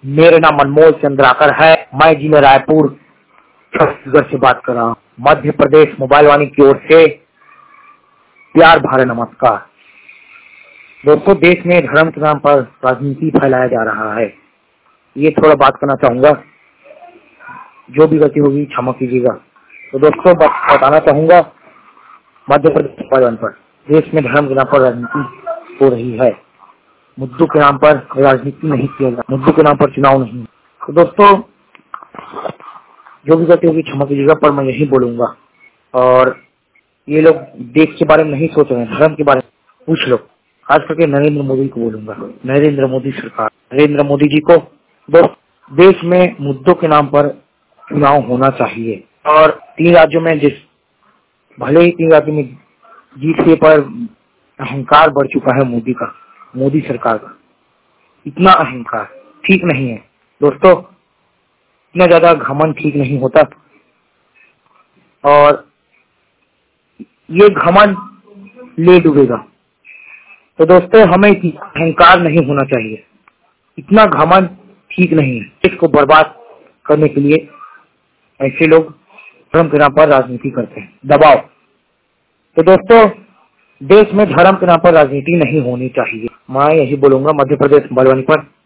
मेरा नाम अनमोल चंद्राकर है। मैं जिला रायपुर छत्तीसगढ़ से बात कर रहा हूँ। मध्य प्रदेश मोबाइल वाणी की ओर से प्यार भरा नमस्कार। दोस्तों, देश में धर्म के नाम पर राजनीति फैलाया जा रहा है, ये थोड़ा बात करना चाहूंगा। जो भी गलती होगी क्षमा कीजिएगा। तो दोस्तों, बताना चाहूंगा, मध्य प्रदेश मोबाइल वाणी पर देश में धर्म के नाम पर राजनीति हो रही है। मुद्दों के नाम पर राजनीति नहीं किया जाता, मुद्दों के नाम पर चुनाव नहीं। तो दोस्तों, जो भी गलती होगी क्षमा कीजिएगा, पर मैं यही बोलूंगा। और ये लोग देश के बारे में नहीं सोच रहे हैं, धर्म के बारे में पूछ लो। खास करके नरेंद्र मोदी को बोलूंगा, नरेंद्र मोदी सरकार, नरेंद्र मोदी जी को। दोस्त, देश में मुद्दों के नाम पर चुनाव होना चाहिए। और 3 राज्यों में भले ही 3 राज्यों में जीतने पर अहंकार बढ़ चुका है मोदी का, मोदी सरकार का। इतना अहंकार ठीक नहीं है दोस्तों, इतना ज्यादा घमंड ठीक नहीं होता। और ये घमंड ले डूबेगा। तो दोस्तों, हमें अहंकार नहीं होना चाहिए, इतना घमंड ठीक नहीं है। इसको बर्बाद करने के लिए ऐसे लोग धर्म के नाम पर राजनीति करते हैं, दबाव। तो दोस्तों, देश में धर्म के नाम पर राजनीति नहीं होनी चाहिए। मैं यही बोलूंगा। मध्य प्रदेश मोबाइल वाणी पर